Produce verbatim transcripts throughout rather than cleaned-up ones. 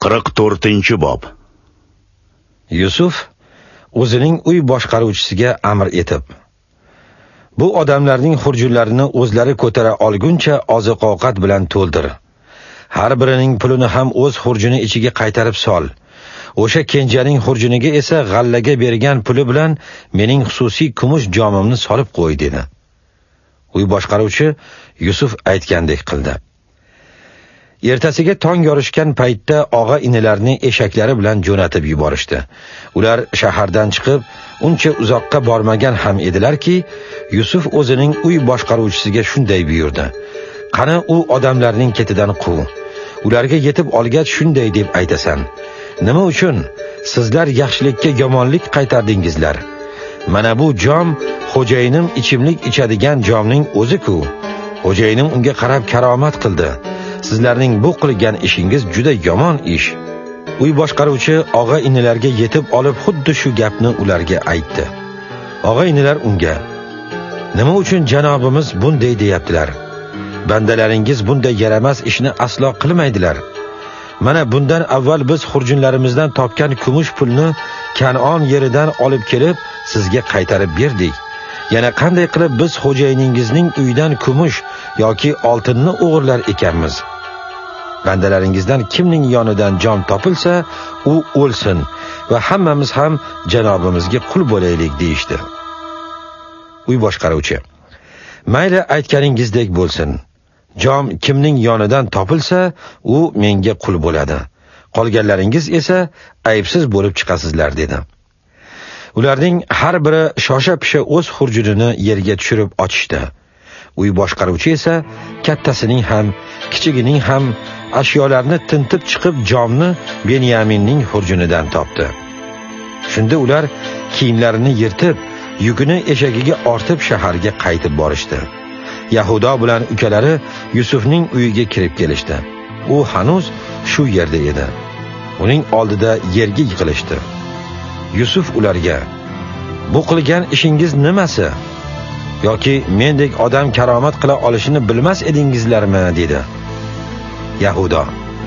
qirq to'rtinchi bob. Yusuf o'zining uy boshqaruvchisiga amr etib, bu odamlarning xurjunlarini o'zlari ko'tara olguncha oziq-ovqat bilan to'ldir. Har birining pulini ham o'z xurjuni ichiga qaytarib sol. O'sha kenjaning xurjuniga esa g'allaga bergan puli bilan mening xususiy kumush jomimni solib qo'y dedi. Uy boshqaruvchi Yusuf aytgandek qildi. Ertasiga tong yorishgan paytda og'a inilarni eshaklari bilan jo'natib yuborishdi. Ular shahardan chiqib, uncha uzoqqa bormagan ham edilarki, Yusuf o'zining uy boshqaruvchisiga shunday buyurdi: "Qani u odamlarning ketidan quv. Ularga yetib olgach shunday deb aytasan: nima uchun sizlar yaxshilikka yomonlik qaytardingizlar? Mana bu jom xo'jayinim ichimlik ichadigan jomning o'zi-ku. Xo'jayinim unga qarab karomat qildi. Sizlarning bu qilgan ishingiz juda yomon ish." Uy boshqaruvchi og'a inilarga yetib olib xuddi shu gapni ularga aytdi. Og'a inilar unga: "Nima uchun janobimiz bunday deyaptilar? Bandalaringiz bunday yaramas ishni aslo qilmaydilar. Mana bundan avval biz xurjunlarimizdan topgan kumush pulni Kan'on yeridan olib kelib sizga qaytarib berdik. Yana qanday qilib biz xo'jayiningizning uyidan kumush yoki oltinni o'g'irlar ekanmiz? Bandalaringizdan kimning yonidan jom topilsa, u o'lsin va hammamiz ham janobimizga qul bo'laylik" deyishdi. Uy boshqaruvchi: "Mayli, aytganingizdek bo'lsin. Jom kimning yonidan topilsa, u menga qul bo'ladi. Qolganlaringiz esa aybsiz bo'lib chiqasizlar" dedi. Ularning har biri shosha-pisha o'z xurjunini yerga tushirib ochishdi. Uy boshqaruvchi esa kattasining ham, kichigining ham ashyolarni tintib chiqib jomni Benyaminning xurjunidan topdi. Shunda ular kiyimlarini yirtib, yukini eshagiga ortib shaharga qaytib borishdi. Yahudo bilan ukalari Yusufning uyiga kirib kelishdi. U hanuz shu yerda edi. Uning oldida yerga yiqilishdi. Yusuf ularga: "Bu qilgan ishingiz nimasi? Yoki mendek odam karomat qila olishini bilmas edingizlarmi?" dedi. Yahudo: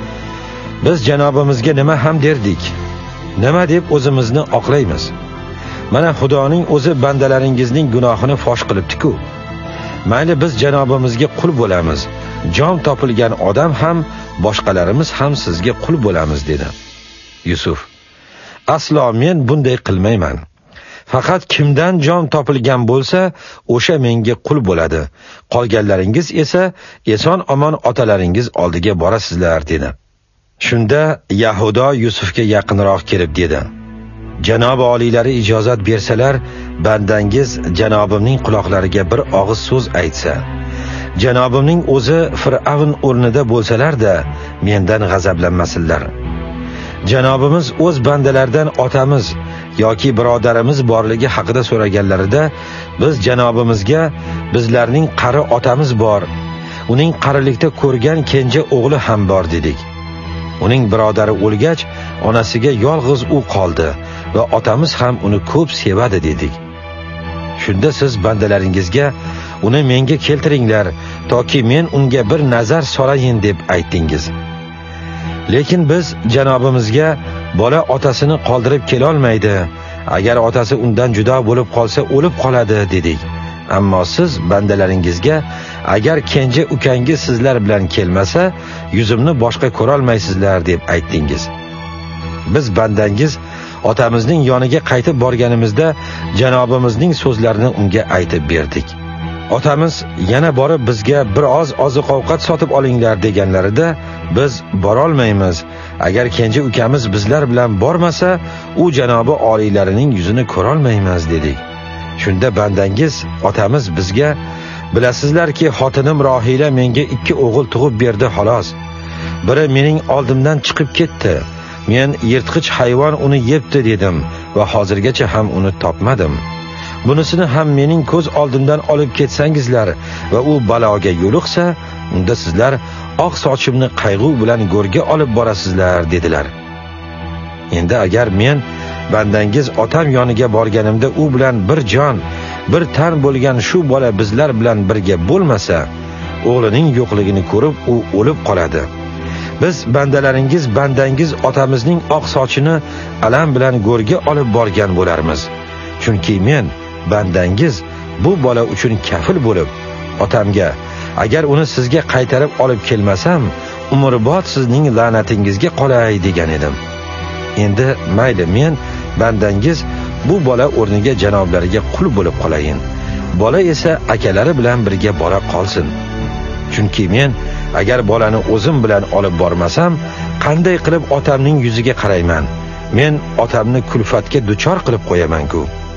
"Biz janobimizga nima ham derdik? Nima deb o'zimizni oqlaymiz? Mana Xudoning o'zi bandalaringizning gunohini fosh qilibdi-ku. Mayli, biz janobimizga qul bo'lamiz. Jom topilgan odam ham, boshqalarimiz ham sizga qul bo'lamiz" dedi. Yusuf: "Aslo men bunday qilmayman. Faqat kimdan jom topilgan bo'lsa, o'sha menga qul bo'ladi. Qolganlaringiz esa eson omon otalaringiz oldiga borasizlar" dedi. Shunda Yahudo Yusufga yaqinroq kelib dedi: "Janob oliylari ijozat bersalar, bandangiz janobimning quloqlariga bir og'iz so'z aytsa. Janobimning o'zi Fir'avn o'rnida bo'lsalar-da, mendan g'azablanmasinlar. Janobimiz o'z bandalaridan otamiz yoki birodarimiz borligi haqida so'raganlarida, biz janobimizga bizlarning qari otamiz bor, uning qarilikda ko'rgan kenja o'g'li ham bor dedik. Uning birodari o'lgach, onasiga yolg'iz u qoldi va otamiz ham uni ko'p sevadi dedik. Shunda siz bandalaringizga uni menga keltiringlar, toki men unga bir nazar solayin deb aytdingiz. Lekin biz janobimizga bola otasini qoldirib kela olmaydi. Agar otasi undan judo bo'lib qolsa, o'lib qoladi dedik. Ammo siz bandalaringizga agar kenja ukangiz sizlar bilan kelmasa, yuzimni boshqa ko'ra olmaysizlar deb aytdingiz. Biz bandangiz otamizning yoniga qaytib borganimizda janobimizning so'zlarini unga aytib berdik. Otamiz yana borib bizga bir oz oziq-ovqat sotib olinglar deganlarida, biz bora olmaymiz. Agar kenja ukamiz bizlar bilan bormasa, u janobi oliylarining yuzini ko'ra olmaymiz dedik. Shunda bandangiz otamiz bizga: "Bilasizlarki, xotinim Rohila menga ikki o'g'il tug'ib berdi xolos. Biri mening oldimdan chiqib ketdi. Men yirtqich hayvon uni yebdi dedim va hozirgacha ham uni topmadim. Bunisini ham mening ko'z oldimdan olib ketsangizlar va u baloga yo'liqsa, unda sizlar oq sochimni qayg'u bilan go'rga olib borasizlar" dedilar. Endi agar men bandangiz otam yoniga borganimda u bilan bir jon, bir tan bo'lgan shu bola bizlar bilan birga bo'lmasa, o'g'lining yo'qligini ko'rib u o'lib qoladi. Biz bandalaringiz bandangiz otamizning oq sochini alam bilan go'rga olib borgan bo'larmiz. Chunki men bandangiz bu bola uchun kafil bo'lib, otamga agar uni sizga qaytarib olib kelmasam, umrbod sizning la'natingizga qolay degan edim. Endi mayli, men bandangiz bu bola o'rniga janoblariga qul bo'lib qolayin. Bola esa akalari bilan birga bora qolsin. Chunki men agar bolani o'zim bilan olib bormasam, qanday qilib otamning yuziga qarayman? Men otamni kulfatga duchor qilib qo'yaman-ku.